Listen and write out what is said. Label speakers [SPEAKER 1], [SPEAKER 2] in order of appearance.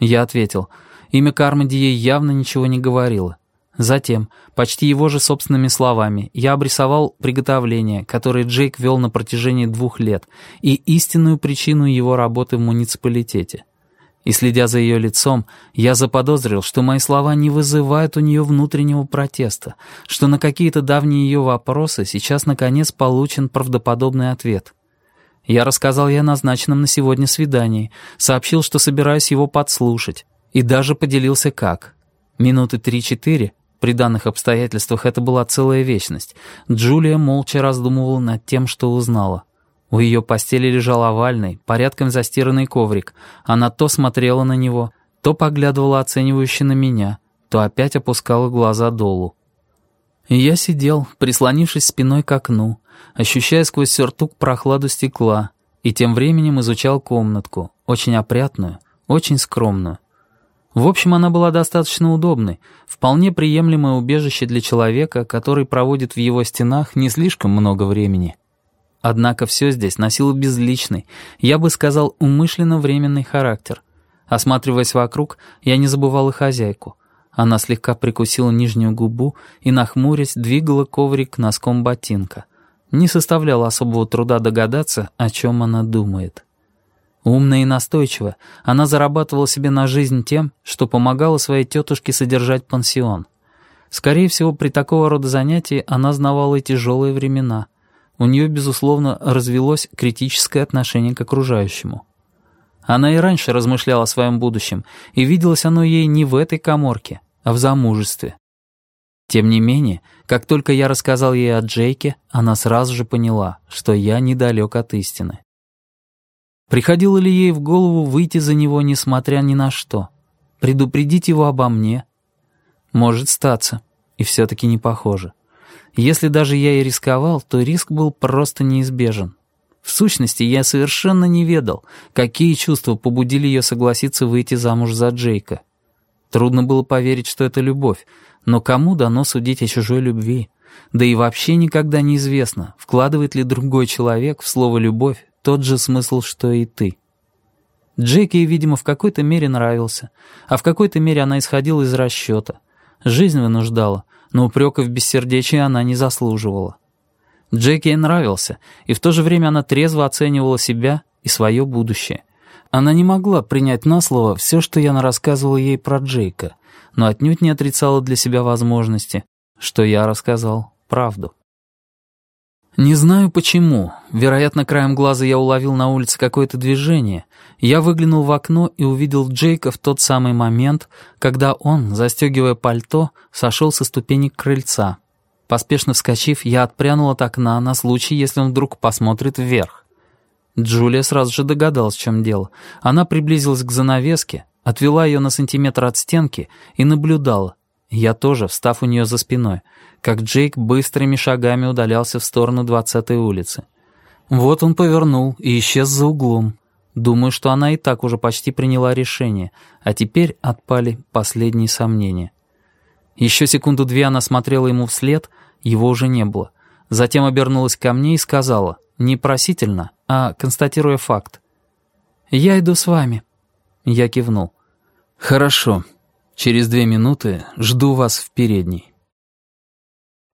[SPEAKER 1] Я ответил. Имя Кармоди ей явно ничего не говорило. Затем, почти его же собственными словами, я обрисовал приготовления, которые Джейк вел на протяжении 2 лет, и истинную причину его работы в муниципалитете. И, следя за ее лицом, я заподозрил, что мои слова не вызывают у нее внутреннего протеста, что на какие-то давние ее вопросы сейчас наконец получен правдоподобный ответ. Я рассказал ей о назначенном на сегодня свидании, сообщил, что собираюсь его подслушать, и даже поделился как. Минуты 3-4, при данных обстоятельствах это была целая вечность, Джулия молча раздумывала над тем, что узнала. У ее постели лежал овальный, порядком застиранный коврик. Она то смотрела на него, то поглядывала оценивающе на меня, то опять опускала глаза долу. И я сидел, прислонившись спиной к окну, ощущая сквозь сюртук прохладу стекла, и тем временем изучал комнатку, очень опрятную, очень скромную. В общем, она была достаточно удобной, вполне приемлемое убежище для человека, который проводит в его стенах не слишком много времени. Однако все здесь носило безличный, я бы сказал, умышленно временный характер. Осматриваясь вокруг, я не забывал и хозяйку. Она слегка прикусила нижнюю губу и, нахмурясь, двигала коврик носком ботинка. Не составляло особого труда догадаться, о чем она думает. Умная и настойчивая, она зарабатывала себе на жизнь тем, что помогала своей тетушке содержать пансион. Скорее всего, при такого рода занятии она знавала и тяжелые времена. У нее, безусловно, развелось критическое отношение к окружающему. Она и раньше размышляла о своем будущем, и виделось оно ей не в этой каморке, а в замужестве. Тем не менее, как только я рассказал ей о Джейке, она сразу же поняла, что я недалек от истины. Приходило ли ей в голову выйти за него, несмотря ни на что? Предупредить его обо мне? Может статься, и все-таки не похоже. Если даже я и рисковал, то риск был просто неизбежен. В сущности, я совершенно не ведал, какие чувства побудили ее согласиться выйти замуж за Джейка. Трудно было поверить, что это любовь, но кому дано судить о чужой любви? Да и вообще никогда неизвестно, вкладывает ли другой человек в слово «любовь» тот же смысл, что и ты. Джейк ей, видимо, в какой-то мере нравился, а в какой-то мере она исходила из расчета. Жизнь вынуждала, но упреков в бессердечии она не заслуживала. Джейк ей нравился, и в то же время она трезво оценивала себя и свое будущее. Она не могла принять на слово все, что я нарассказывал ей про Джейка, но отнюдь не отрицала для себя возможности, что я рассказал правду. Не знаю почему, вероятно, краем глаза я уловил на улице какое-то движение. Я выглянул в окно и увидел Джейка в тот самый момент, когда он, застегивая пальто, сошел со ступенек крыльца. Поспешно вскочив, я отпрянул от окна на случай, если он вдруг посмотрит вверх. Джулия сразу же догадалась, в чем дело. Она приблизилась к занавеске, отвела ее на сантиметр от стенки и наблюдала. Я тоже, встав у нее за спиной, как Джейк быстрыми шагами удалялся в сторону 20-й улицы. Вот он повернул и исчез за углом. Думаю, что она и так уже почти приняла решение, а теперь отпали последние сомнения. Еще секунду-две она смотрела ему вслед, его уже не было. Затем обернулась ко мне и сказала, не просительно, а констатируя факт. «Я иду с вами». Я кивнул. «Хорошо. Через 2 минуты жду вас в передней».